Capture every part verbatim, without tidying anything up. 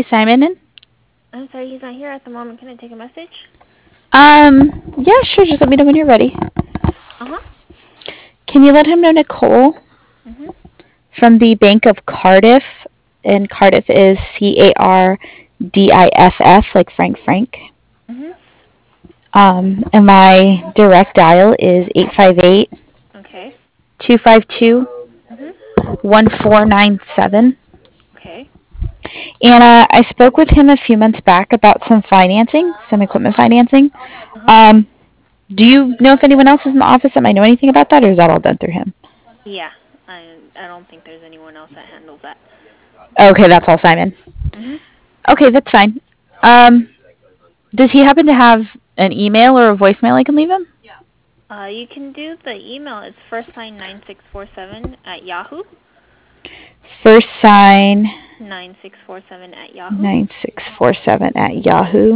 is Simon in? I'm sorry, he's not here at the moment. Can I take a message? Um, yeah, sure. Just let me know when you're ready. Uh-huh. Can you let him know Nicole Mm-hmm. from the Bank of Cardiff? And Cardiff is C A R D I F F, like Frank Frank. Mm-hmm. Um, and my direct dial is eight five eight, Okay. two five two, Mm-hmm. one four nine seven. Okay. And uh, I spoke with him a few months back about some financing, some equipment financing. Uh-huh. Um, do you know if anyone else is in the office that might know anything about that, or is that all done through him? Yeah. I I don't think there's anyone else that handles that. Okay, that's all Simon. Mm-hmm. Okay, that's fine. Um, does he happen to have an email or a voicemail I can leave him? Uh, you can do the email. It's firstsign nine six four seven at Yahoo. First sign nine six four seven at Yahoo. nine six four seven at Yahoo.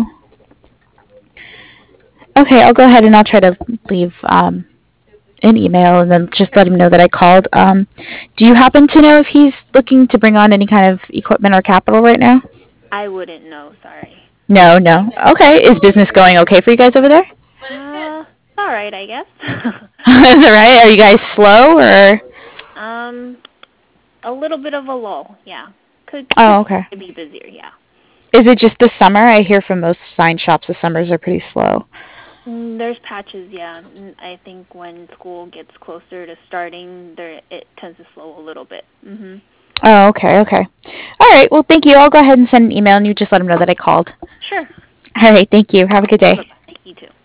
Okay, I'll go ahead and I'll try to leave um, an email and then just let him know that I called. Um, do you happen to know if he's looking to bring on any kind of equipment or capital right now? I wouldn't know. Sorry. No, no. Okay, is business going okay for you guys over there? Uh, it's all right, I guess. Is it right? Are you guys slow or? um, a little bit of a lull. Yeah. Could Oh, could okay. be busier. Yeah. Is it just the summer? I hear from most sign shops the summers are pretty slow. Mm, there's patches, yeah. Mm, I think when school gets closer to starting, there it tends to slow a little bit. Mhm. Oh, okay, okay. All right. Well, thank you. I'll go ahead and send an email, and you just let them know that I called. Sure. All right. Thank you. Have a good day. Bye-bye. You too.